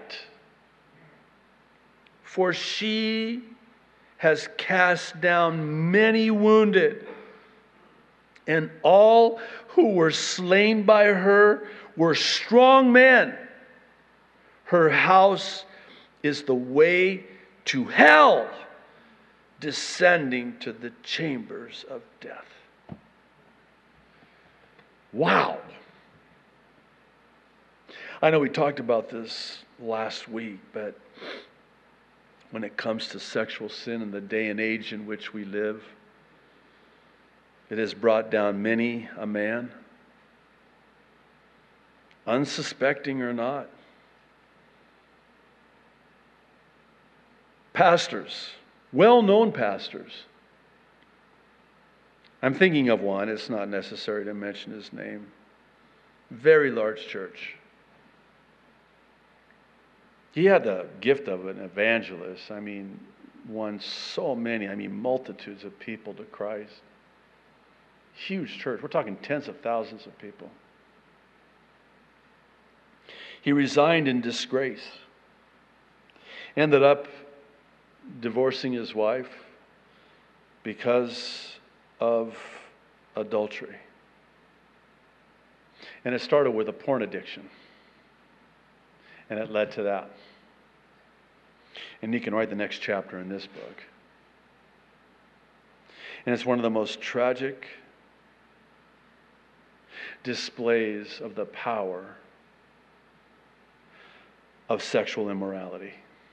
[SPEAKER 1] For she has cast down many wounded, and all who were slain by her were strong men. Her house is the way to hell, descending to the chambers of death. Wow. I know we talked about this last week, but when it comes to sexual sin in the day and age in which we live, it has brought down many a man, unsuspecting or not. Pastors, well-known pastors. I'm thinking of one, it's not necessary to mention his name. Very large church. He had the gift of an evangelist. I mean, won so many, I mean, multitudes of people to Christ. Huge church. We're talking tens of thousands of people. He resigned in disgrace. Ended up divorcing his wife because of adultery. And it started with a porn addiction. And it led to that. And you can write the next chapter in this book. And it's one of the most tragic displays of the power of sexual immorality.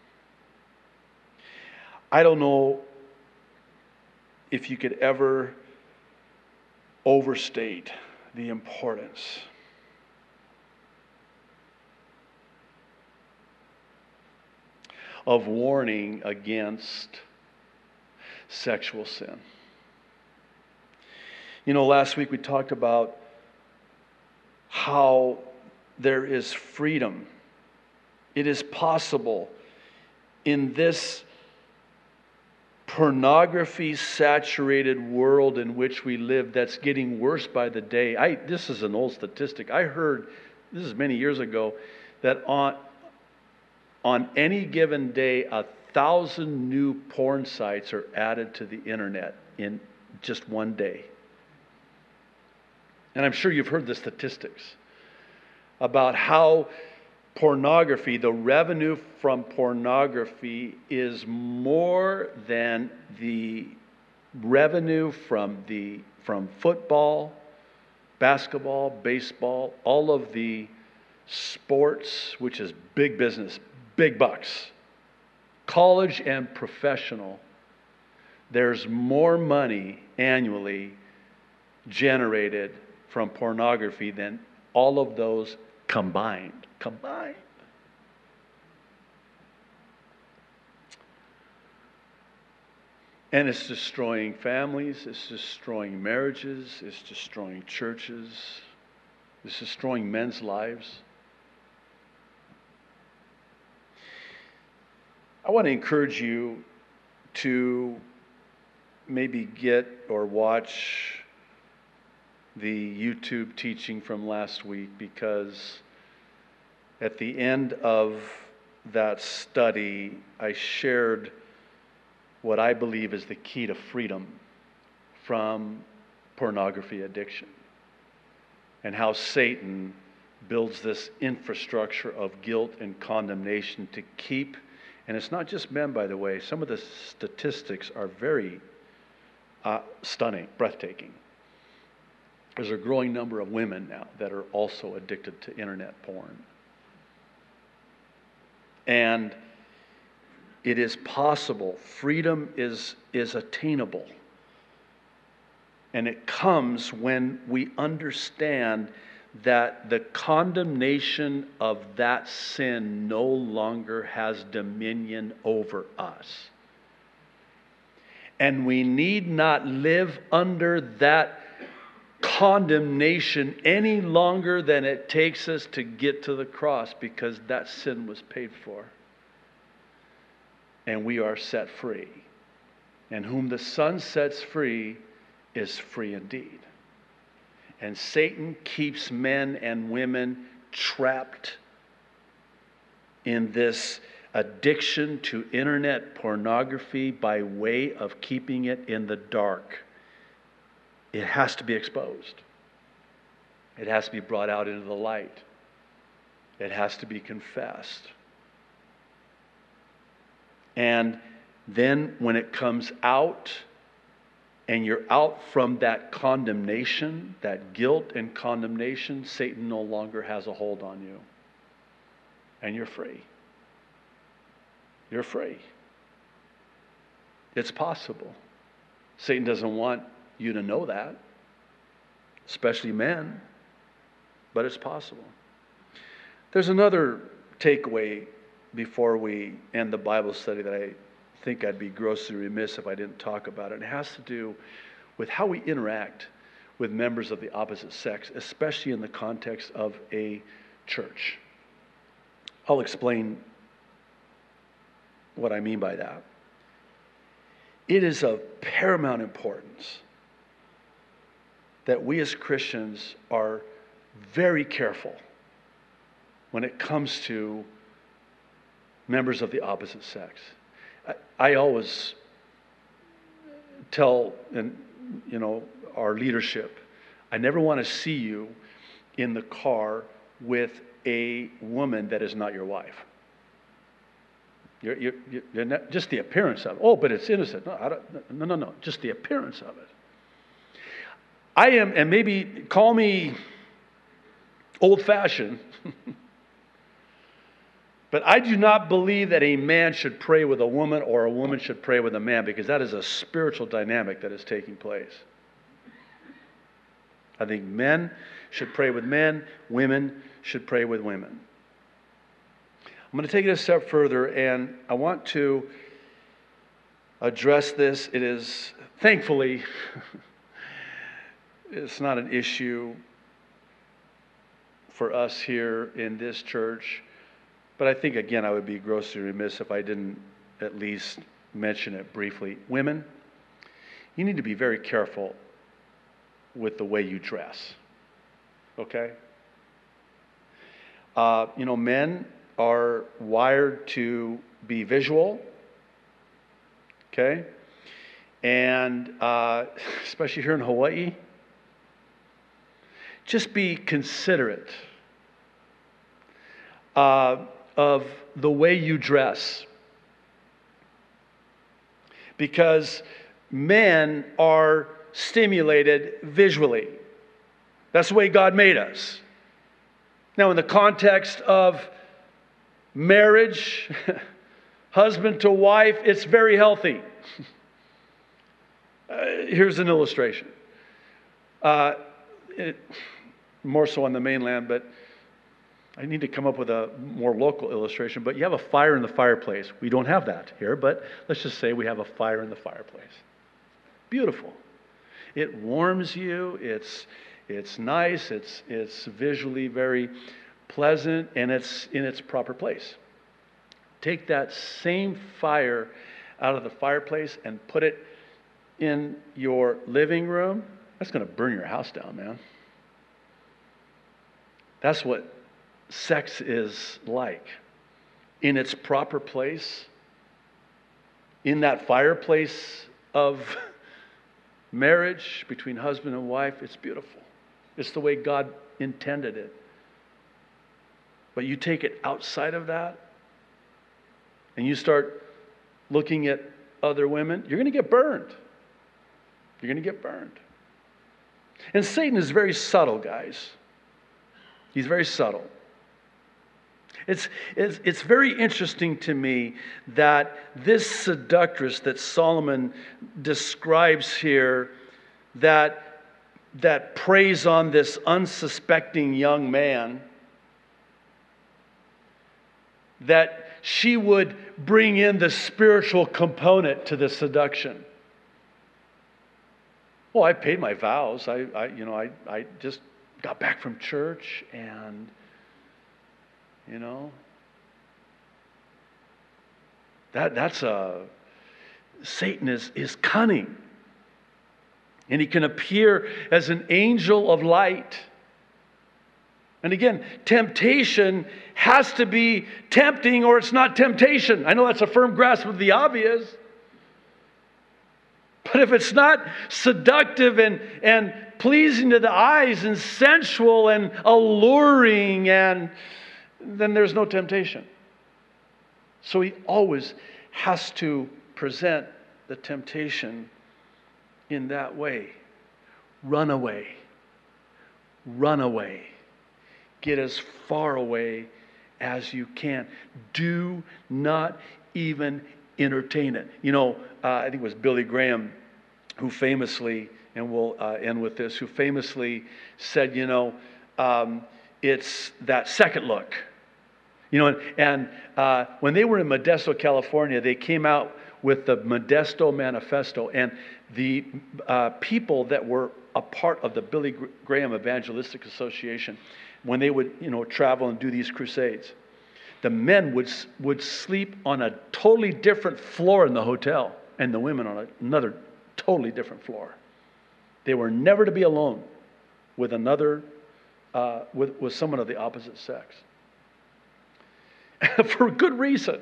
[SPEAKER 1] I don't know if you could ever overstate the importance of warning against sexual sin. You know, last week we talked about how there is freedom. It is possible in this pornography-saturated world in which we live that's getting worse by the day. I, this is an old statistic. I heard, this is many years ago, that on, on any given day, a thousand new porn sites are added to the internet in just one day. And I'm sure you've heard the statistics about how pornography, the revenue from pornography is more than the revenue from the from football, basketball, baseball, all of the sports, which is big business, big bucks, college and professional. There's more money annually generated from pornography than all of those combined. Combined. And it's destroying families, it's destroying marriages, it's destroying churches, it's destroying men's lives. I want to encourage you to maybe get or watch the YouTube teaching from last week, because at the end of that study, I shared what I believe is the key to freedom from pornography addiction, and how Satan builds this infrastructure of guilt and condemnation to keep, and it's not just men, by the way, some of the statistics are very uh, stunning, breathtaking. There's a growing number of women now that are also addicted to internet porn. And it is possible. Freedom is, is attainable. And it comes when we understand that the condemnation of that sin no longer has dominion over us. And we need not live under that condemnation any longer than it takes us to get to the cross, because that sin was paid for. And we are set free. And whom the Son sets free is free indeed. And Satan keeps men and women trapped in this addiction to internet pornography by way of keeping it in the dark. It has to be exposed. It has to be brought out into the light. It has to be confessed. And then when it comes out, and you're out from that condemnation, that guilt and condemnation, Satan no longer has a hold on you. And you're free. You're free. It's possible. Satan doesn't want you to know that, especially men, but it's possible. There's another takeaway before we end the Bible study that I think I'd be grossly remiss if I didn't talk about it. And it has to do with how we interact with members of the opposite sex, especially in the context of a church. I'll explain what I mean by that. It is of paramount importance that we as Christians are very careful when it comes to members of the opposite sex. I, I always tell, and you know, our leadership, I never want to see you in the car with a woman that is not your wife. You're, you're, you're not, just the appearance of it. Oh, but it's innocent. No, I don't, no, no, no. Just the appearance of it. I am, and maybe call me old-fashioned, but I do not believe that a man should pray with a woman or a woman should pray with a man, because that is a spiritual dynamic that is taking place. I think men should pray with men, women should pray with women. I'm going to take it a step further, and I want to address this. It is, thankfully, it's not an issue for us here in this church. But I think, again, I would be grossly remiss if I didn't at least mention it briefly. Women, you need to be very careful with the way you dress. Okay? Uh, you know, men are wired to be visual. Okay? And uh, especially here in Hawaii, just be considerate Uh, of the way you dress. Because men are stimulated visually. That's the way God made us. Now, in the context of marriage, husband to wife, it's very healthy. Uh, here's an illustration. Uh, it, more so on the mainland, but I need to come up with a more local illustration, but you have a fire in the fireplace. We don't have that here, but let's just say we have a fire in the fireplace. Beautiful. It warms you. It's it's nice. It's it's visually very pleasant, and it's in its proper place. Take that same fire out of the fireplace and put it in your living room. That's going to burn your house down, man. That's what sex is like. In its proper place, in that fireplace of marriage between husband and wife, it's beautiful. It's the way God intended it. But you take it outside of that, and you start looking at other women, you're going to get burned. You're going to get burned. And Satan is very subtle, guys. He's very subtle. It's, it's, it's very interesting to me that this seductress that Solomon describes here, that, that preys on this unsuspecting young man, that she would bring in the spiritual component to the seduction. Well, I paid my vows. I, I you know, I, I just got back from church, and, you know, that that's a, Satan is, is cunning. And he can appear as an angel of light. And again, temptation has to be tempting or it's not temptation. I know that's a firm grasp of the obvious. But if it's not seductive and, and pleasing to the eyes and sensual and alluring, and then there's no temptation. So he always has to present the temptation in that way. Run away. Run away. Get as far away as you can. Do not even entertain it. You know, uh, I think it was Billy Graham who famously, and we'll uh, end with this, who famously said, you know, um, it's that second look. You know, and, and uh, when they were in Modesto, California, they came out with the Modesto Manifesto, and the uh, people that were a part of the Billy Graham Evangelistic Association, when they would, you know, travel and do these crusades, the men would would sleep on a totally different floor in the hotel, and the women on another totally different floor. They were never to be alone with another, uh, with with someone of the opposite sex, for good reason.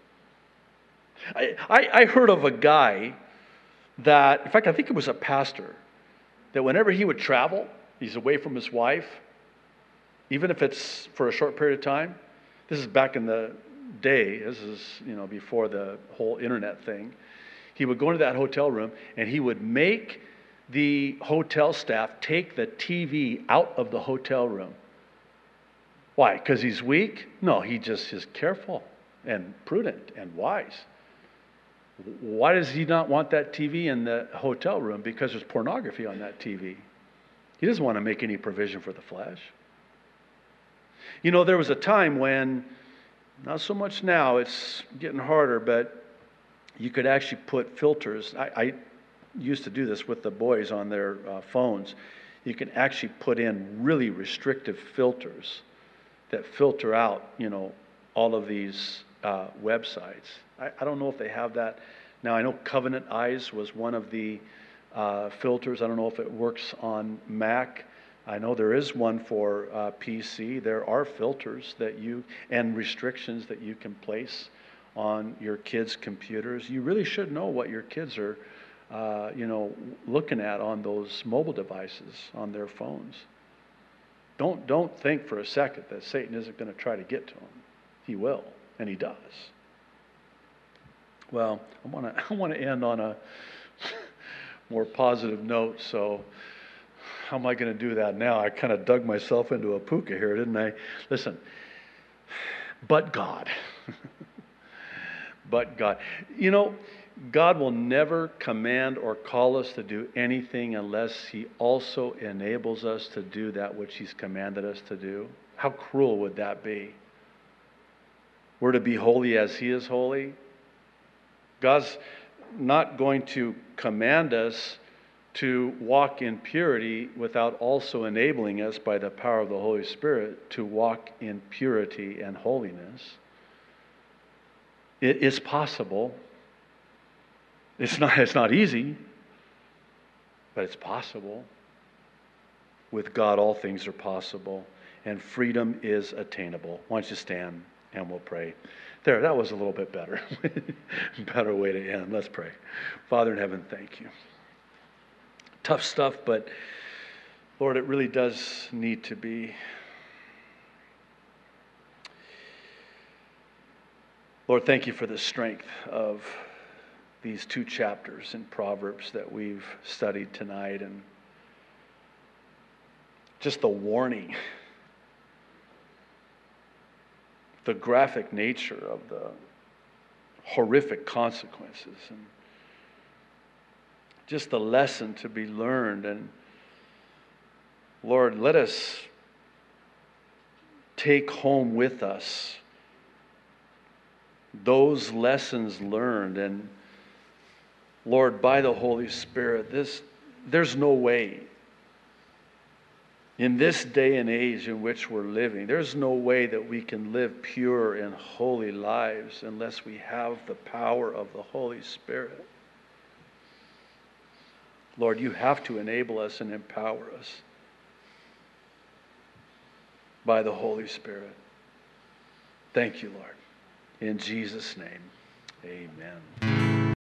[SPEAKER 1] I, I I heard of a guy that, in fact, I think it was a pastor, that whenever he would travel, he's away from his wife, even if it's for a short period of time. This is back in the day. This is, you know, before the whole internet thing. He would go into that hotel room and he would make the hotel staff take the T V out of the hotel room. Why? Because he's weak? No, he just is careful and prudent and wise. Why does he not want that T V in the hotel room? Because there's pornography on that T V. He doesn't want to make any provision for the flesh. You know, there was a time when, not so much now, it's getting harder, but you could actually put filters. I, I used to do this with the boys on their uh, phones. You can actually put in really restrictive filters that filter out, you know, all of these uh, websites. I, I don't know if they have that now. I know Covenant Eyes was one of the uh, filters. I don't know if it works on Mac. I know there is one for uh, P C. There are filters that you, and restrictions that you can place on your kids' computers. You really should know what your kids are, uh, you know, looking at on those mobile devices, on their phones. Don't don't think for a second that Satan isn't going to try to get to them. He will, and he does. Well, I want to I want to end on a more positive note. So, how am I going to do that now? I kind of dug myself into a puka here, didn't I? Listen, but God. But God. You know, God will never command or call us to do anything unless He also enables us to do that which He's commanded us to do. How cruel would that be? We're to be holy as He is holy. God's not going to command us to walk in purity without also enabling us by the power of the Holy Spirit to walk in purity and holiness. It is possible. It's not, it's not easy, but it's possible. With God, all things are possible, and freedom is attainable. Why don't you stand and we'll pray. There, that was a little bit better. Better way to end. Let's pray. Father in heaven, thank you. Tough stuff, but Lord, it really does need to be. Lord, thank you for the strength of these two chapters in Proverbs that we've studied tonight, and just the warning, the graphic nature of the horrific consequences, and just the lesson to be learned. And Lord, let us take home with us those lessons learned. And Lord, by the Holy Spirit, this there's no way in this day and age in which we're living, there's no way that we can live pure and holy lives unless we have the power of the Holy Spirit. Lord, you have to enable us and empower us by the Holy Spirit. Thank you, Lord. In Jesus' name, amen.